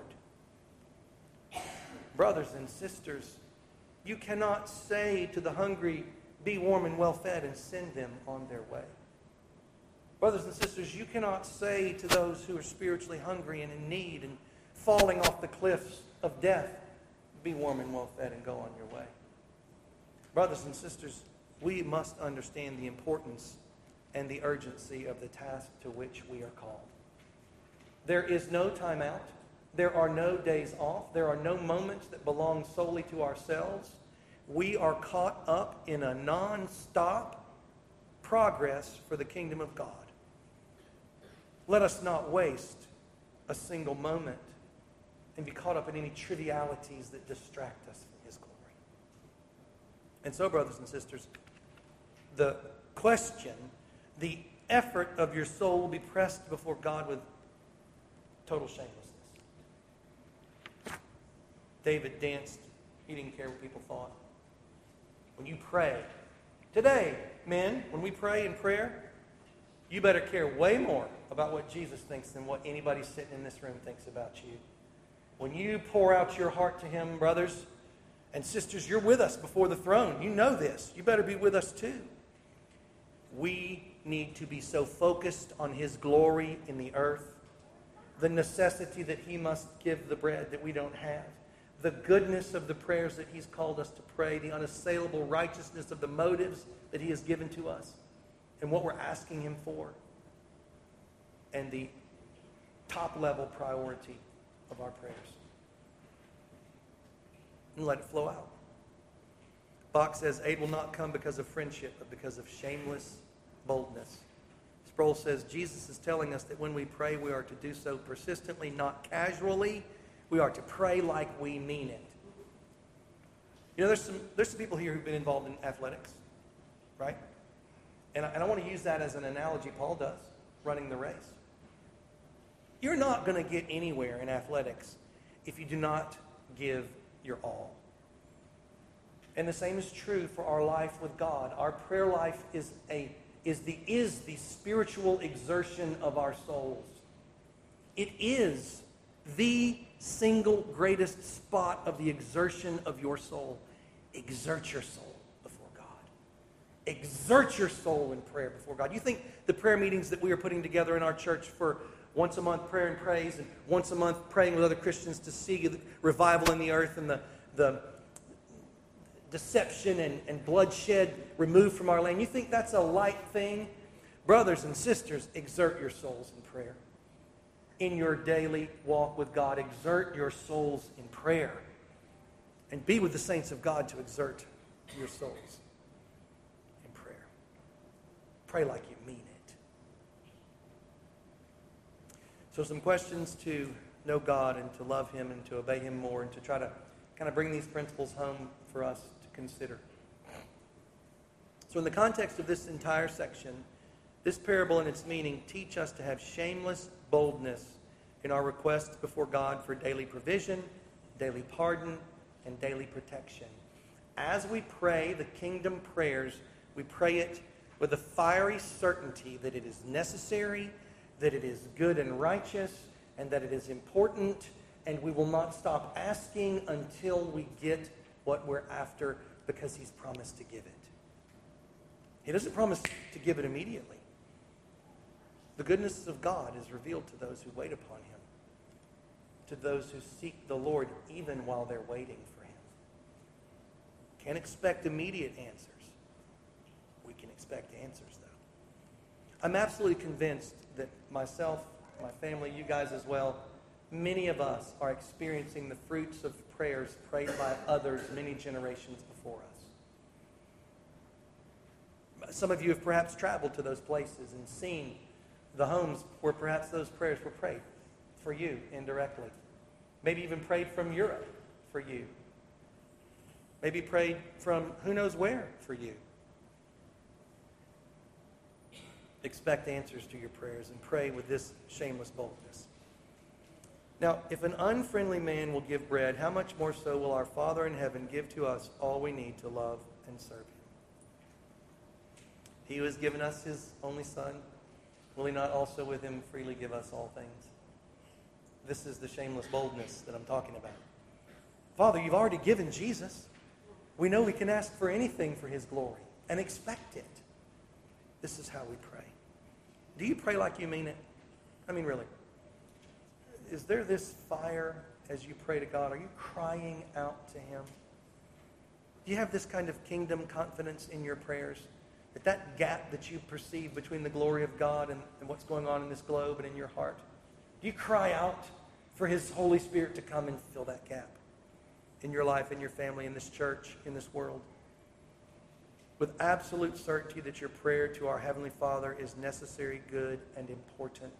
Brothers and sisters, you cannot say to the hungry, be warm and well fed, and send them on their way. Brothers and sisters, you cannot say to those who are spiritually hungry and in need and falling off the cliffs of death, be warm and well fed and go on your way. Brothers and sisters, we must understand the importance and the urgency of the task to which we are called. There is no time out. There are no days off. There are no moments that belong solely to ourselves. We are caught up in a non-stop progress for the kingdom of God. Let us not waste a single moment and be caught up in any trivialities that distract us from His glory. And so, brothers and sisters, the question, the effort of your soul will be pressed before God with total shamelessness. David danced. He didn't care what people thought. When you pray, today, men, when we pray in prayer, you better care way more about what Jesus thinks than what anybody sitting in this room thinks about you. When you pour out your heart to Him, brothers and sisters, you're with us before the throne. You know this. You better be with us too. We need to be so focused on His glory in the earth, the necessity that He must give the bread that we don't have, the goodness of the prayers that He's called us to pray, the unassailable righteousness of the motives that He has given to us, and what we're asking Him for, and the top-level priority of our prayers. And let it flow out. Bach says, aid will not come because of friendship, but because of shameless boldness. Sproul says, Jesus is telling us that when we pray, we are to do so persistently, not casually. We are to pray like we mean it. You know, there's some people here who've been involved in athletics, right? And I want to use that as an analogy Paul does, running the race. You're not going to get anywhere in athletics if you do not give your all. And the same is true for our life with God. Our prayer life is the spiritual exertion of our souls. It is the single greatest spot of the exertion of your soul. Exert your soul before God. Exert your soul in prayer before God. You think the prayer meetings that we are putting together in our church for once a month prayer and praise, and once a month praying with other Christians to see the revival in the earth and the deception and bloodshed removed from our land, you think that's a light thing? Brothers and sisters, exert your souls in prayer. In your daily walk with God, exert your souls in prayer. And be with the saints of God to exert your souls in prayer. Pray like you mean it. So some questions to know God and to love Him and to obey Him more and to try to kind of bring these principles home for us to consider. So in the context of this entire section, this parable and its meaning teach us to have shameless boldness in our requests before God for daily provision, daily pardon, and daily protection. As we pray the kingdom prayers, we pray it with a fiery certainty that it is necessary, that it is good and righteous, and that it is important, and we will not stop asking until we get what we're after, because He's promised to give it. He doesn't promise to give it immediately. The goodness of God is revealed to those who wait upon Him, to those who seek the Lord even while they're waiting for Him. Can't expect immediate answers. We can expect answers, though. I'm absolutely convinced that myself, my family, you guys as well, many of us are experiencing the fruits of prayers prayed by others many generations before us. Some of you have perhaps traveled to those places and seen the homes where perhaps those prayers were prayed for you indirectly. Maybe even prayed from Europe for you. Maybe prayed from who knows where for you. Expect answers to your prayers and pray with this shameless boldness. Now, if an unfriendly man will give bread, how much more so will our Father in heaven give to us all we need to love and serve Him? He who has given us His only Son, will He not also with Him freely give us all things? This is the shameless boldness that I'm talking about. Father, you've already given Jesus. We know we can ask for anything for His glory and expect it. This is how we pray. Do you pray like you mean it? I mean, really. Is there this fire as you pray to God? Are you crying out to Him? Do you have this kind of kingdom confidence in your prayers? That gap that you perceive between the glory of God and what's going on in this globe and in your heart? Do you cry out for His Holy Spirit to come and fill that gap in your life, in your family, in this church, in this world? With absolute certainty that your prayer to our Heavenly Father is necessary, good, and important.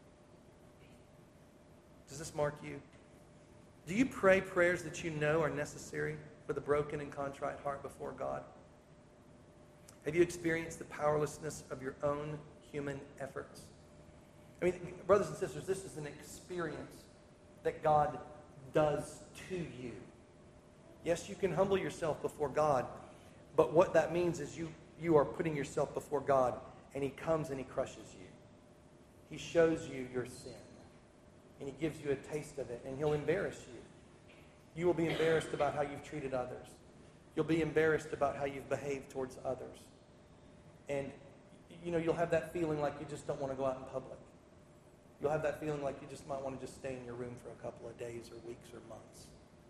Does this mark you? Do you pray prayers that you know are necessary with a broken and contrite heart before God? Have you experienced the powerlessness of your own human efforts? I mean, brothers and sisters, this is an experience that God does to you. Yes, you can humble yourself before God, but what that means is you are putting yourself before God, and He comes and He crushes you. He shows you your sin. and he gives you a taste of it, and he'll embarrass you. You will be embarrassed about how you've treated others. You'll be embarrassed about how you've behaved towards others. And, you'll have that feeling like you just don't want to go out in public. You'll have that feeling like you just might want to just stay in your room for a couple of days or weeks or months.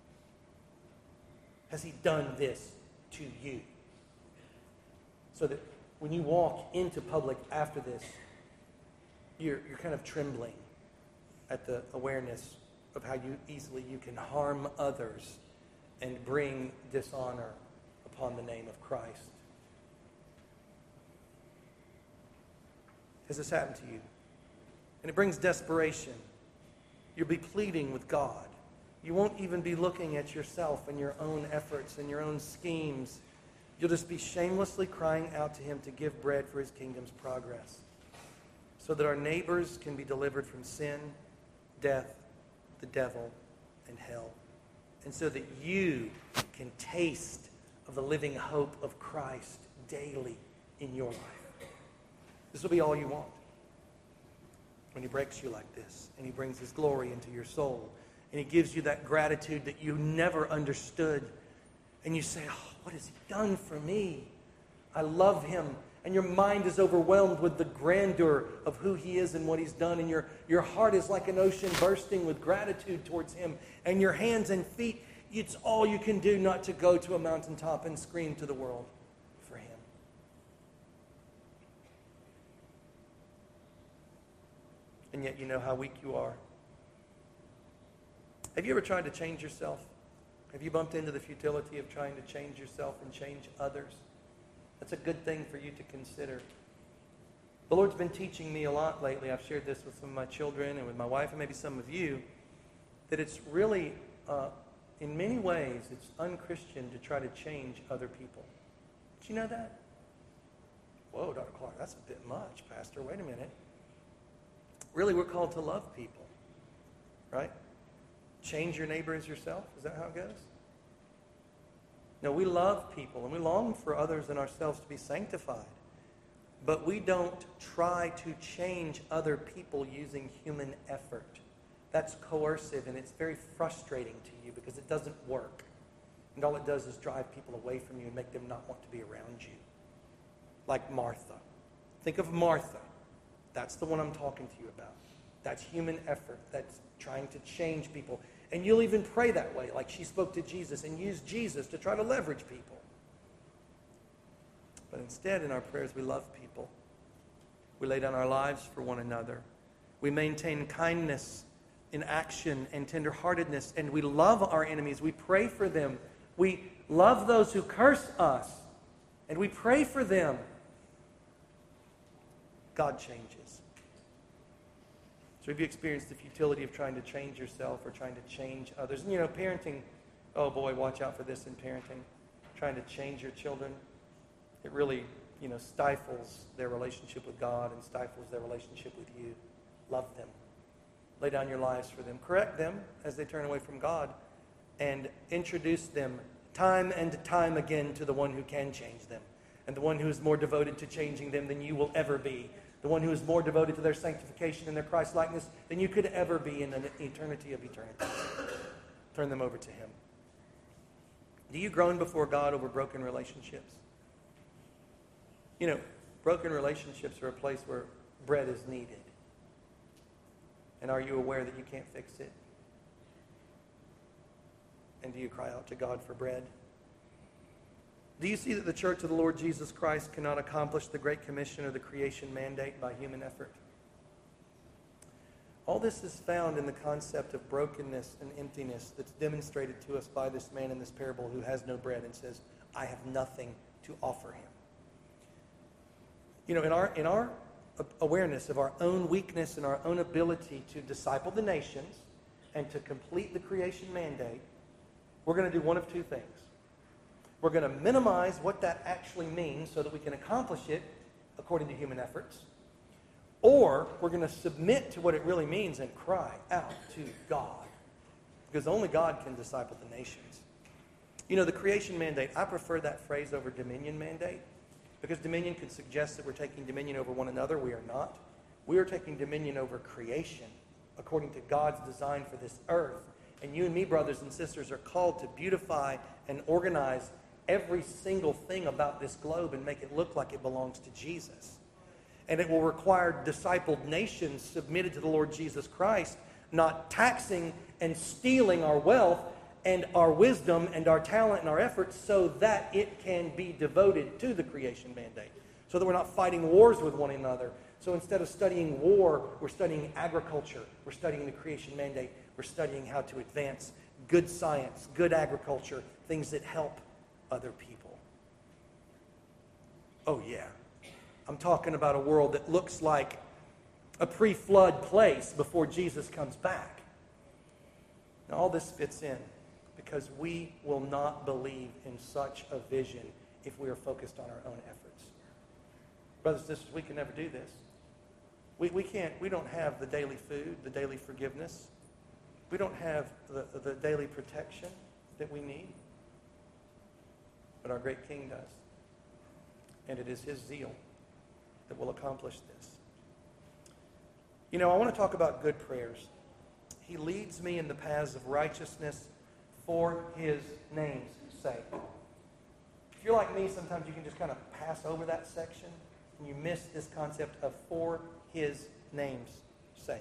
Has he done this to you? So that when you walk into public after this, you're kind of trembling at the awareness of how easily you can harm others and bring dishonor upon the name of Christ. Has this happened to you? And it brings desperation. You'll be pleading with God. You won't even be looking at yourself and your own efforts and your own schemes. You'll just be shamelessly crying out to him to give bread for his kingdom's progress, so that our neighbors can be delivered from sin, death, the devil, and hell. And so that you can taste of the living hope of Christ daily in your life. This will be all you want. When he breaks you like this, and he brings his glory into your soul, and he gives you that gratitude that you never understood, and you say, oh, what has he done for me? I love him. And your mind is overwhelmed with the grandeur of who he is and what he's done, and your heart is like an ocean bursting with gratitude towards him, and your hands and feet, it's all you can do not to go to a mountaintop and scream to the world for him. And yet you know how weak you are. Have you ever tried to change yourself? Have you bumped into the futility of trying to change yourself and change others? That's a good thing for you to consider. The Lord's been teaching me a lot lately. I've shared this with some of my children and with my wife and maybe some of you, that it's really, in many ways, it's unchristian to try to change other people. Did you know that? Whoa, Dr. Clark, that's a bit much, Pastor. Wait a minute. Really, we're called to love people, right? Change your neighbor as yourself. Is that how it goes? No, we love people, and we long for others and ourselves to be sanctified. But we don't try to change other people using human effort. That's coercive, and it's very frustrating to you because it doesn't work. And all it does is drive people away from you and make them not want to be around you. Like Martha. Think of Martha. That's the one I'm talking to you about. That's human effort. That's trying to change people. And you'll even pray that way, like she spoke to Jesus and used Jesus to try to leverage people. But instead, in our prayers, we love people. We lay down our lives for one another. We maintain kindness in action and tenderheartedness, and we love our enemies. We pray for them. We love those who curse us, and we pray for them. God changes. So have you experienced the futility of trying to change yourself or trying to change others? And parenting, oh boy, watch out for this in parenting. Trying to change your children, it really, stifles their relationship with God and stifles their relationship with you. Love them. Lay down your lives for them. Correct them as they turn away from God, and introduce them time and time again to the one who can change them, and the one who is more devoted to changing them than you will ever be. The one who is more devoted to their sanctification and their Christ-likeness than you could ever be in an eternity of eternity. Turn them over to him. Do you groan before God over broken relationships? Broken relationships are a place where bread is needed. And are you aware that you can't fix it? And do you cry out to God for bread? Do you see that the Church of the Lord Jesus Christ cannot accomplish the Great Commission or the creation mandate by human effort? All this is found in the concept of brokenness and emptiness that's demonstrated to us by this man in this parable who has no bread and says, I have nothing to offer him. In our awareness of our own weakness and our own ability to disciple the nations and to complete the creation mandate, we're going to do one of two things. We're going to minimize what that actually means so that we can accomplish it according to human efforts. Or we're going to submit to what it really means and cry out to God. Because only God can disciple the nations. The creation mandate, I prefer that phrase over dominion mandate. Because dominion could suggest that we're taking dominion over one another. We are not. We are taking dominion over creation according to God's design for this earth. And you and me, brothers and sisters, are called to beautify and organize every single thing about this globe and make it look like it belongs to Jesus. And it will require discipled nations submitted to the Lord Jesus Christ, not taxing and stealing our wealth and our wisdom and our talent and our efforts so that it can be devoted to the creation mandate, so that we're not fighting wars with one another. So instead of studying war, we're studying agriculture. We're studying the creation mandate. We're studying how to advance good science, good agriculture, things that help other people. Oh yeah. I'm talking about a world that looks like a pre-flood place before Jesus comes back. Now, all this fits in because we will not believe in such a vision if we are focused on our own efforts. Brothers and sisters, we can never do this. We don't have the daily food, the daily forgiveness. We don't have the daily protection that we need. But our great King does. And it is his zeal that will accomplish this. You know, I want to talk about good prayers. He leads me in the paths of righteousness for his name's sake. If you're like me, sometimes you can just kind of pass over that section and you miss this concept of for his name's sake.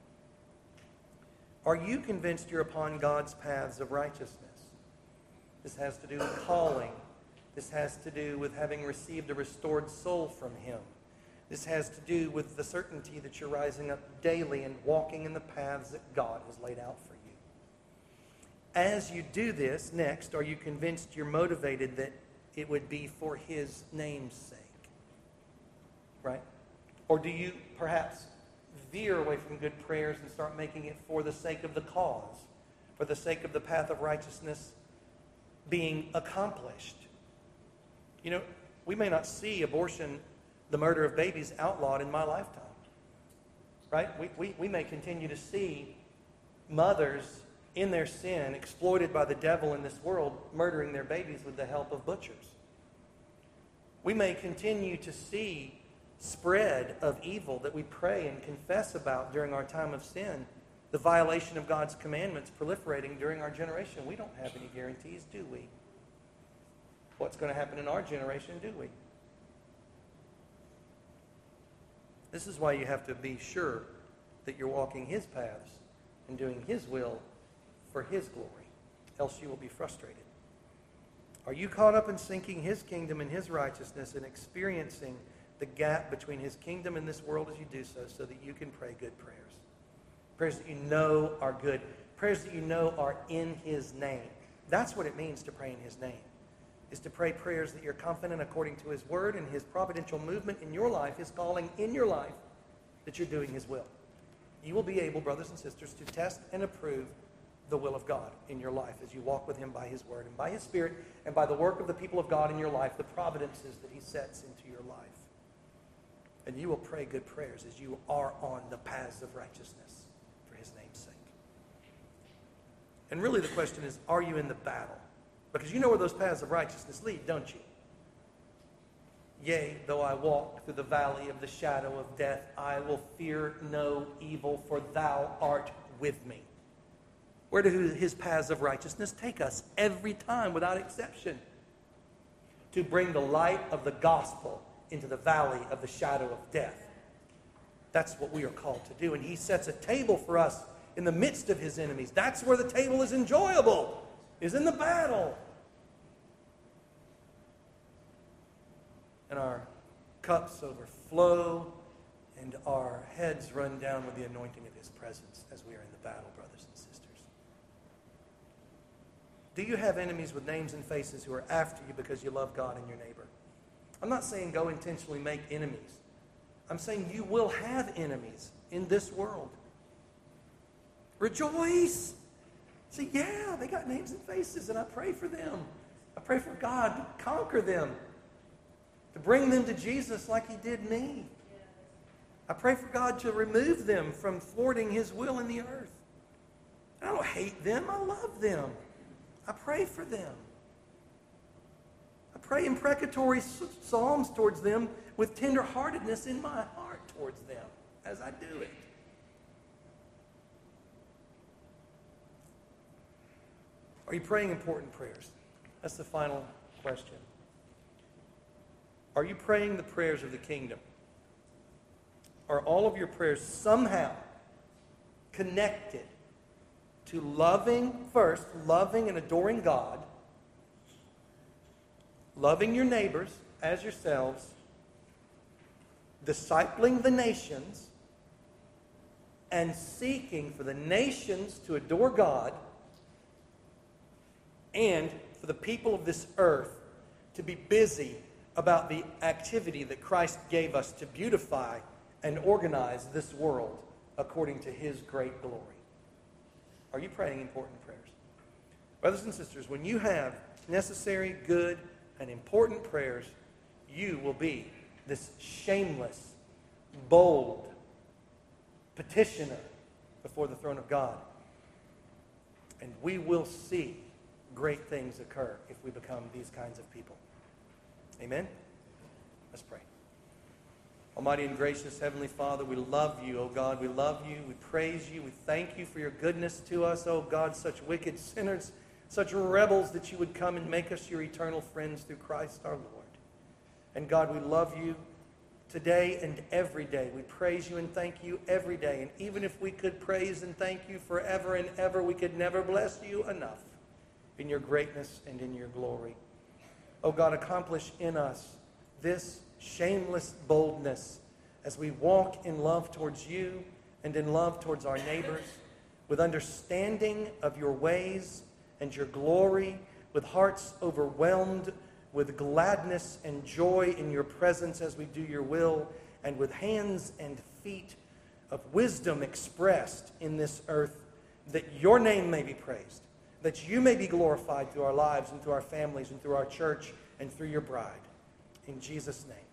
Are you convinced you're upon God's paths of righteousness? This has to do with calling. This has to do with having received a restored soul from him. This has to do with the certainty that you're rising up daily and walking in the paths that God has laid out for you. As you do this, next, are you convinced you're motivated that it would be for his name's sake? Right? Or do you perhaps veer away from good prayers and start making it for the sake of the cause, for the sake of the path of righteousness being accomplished? You know, we may not see abortion, the murder of babies, outlawed in my lifetime. Right? We may continue to see mothers in their sin, exploited by the devil in this world, murdering their babies with the help of butchers. We may continue to see spread of evil that we pray and confess about during our time of sin, the violation of God's commandments proliferating during our generation. We don't have any guarantees, do we? What's going to happen in our generation, do we? This is why you have to be sure that you're walking his paths and doing his will for his glory, else you will be frustrated. Are you caught up in seeking his kingdom and his righteousness and experiencing the gap between his kingdom and this world as you do so that you can pray good prayers? Prayers that you know are good. Prayers that you know are in his name. That's what it means to pray in his name, is to pray prayers that you're confident according to his word and his providential movement in your life, his calling in your life, that you're doing his will. You will be able, brothers and sisters, to test and approve the will of God in your life as you walk with him by his word and by his spirit and by the work of the people of God in your life, the providences that he sets into your life. And you will pray good prayers as you are on the paths of righteousness for his name's sake. And really the question is, are you in the battle? Because you know where those paths of righteousness lead, don't you? Yea, though I walk through the valley of the shadow of death, I will fear no evil, for thou art with me. Where do his paths of righteousness take us? Every time, without exception. To bring the light of the gospel into the valley of the shadow of death. That's what we are called to do. And he sets a table for us in the midst of his enemies. That's where the table is enjoyable, is in the battle. And our cups overflow, and our heads run down with the anointing of his presence as we are in the battle, brothers and sisters. Do you have enemies with names and faces who are after you because you love God and your neighbor? I'm not saying go intentionally make enemies. I'm saying you will have enemies in this world. Rejoice. Say, yeah, they got names and faces, and I pray for them. I pray for God to conquer them, to bring them to Jesus like he did me. I pray for God to remove them from thwarting his will in the earth. I don't hate them. I love them. I pray for them. I pray imprecatory psalms towards them with tenderheartedness in my heart towards them as I do it. Are you praying important prayers? That's the final question. Are you praying the prayers of the kingdom? Are all of your prayers somehow connected to loving and adoring God, loving your neighbors as yourselves, discipling the nations, and seeking for the nations to adore God and for the people of this earth to be busy about the activity that Christ gave us to beautify and organize this world according to His great glory? Are you praying important prayers? Brothers and sisters, when you have necessary, good, and important prayers, you will be this shameless, bold petitioner before the throne of God. And we will see great things occur if we become these kinds of people. Amen? Let's pray. Almighty and gracious Heavenly Father, we love you, O God. We love you. We praise you. We thank you for your goodness to us, O God, such wicked sinners, such rebels, that you would come and make us your eternal friends through Christ our Lord. And God, we love you today and every day. We praise you and thank you every day. And even if we could praise and thank you forever and ever, we could never bless you enough in your greatness and in your glory. Oh God, accomplish in us this shameless boldness as we walk in love towards you and in love towards our neighbors, with understanding of your ways and your glory, with hearts overwhelmed with gladness and joy in your presence as we do your will, and with hands and feet of wisdom expressed in this earth, that your name may be praised, that you may be glorified through our lives and through our families and through our church and through your bride. In Jesus' name.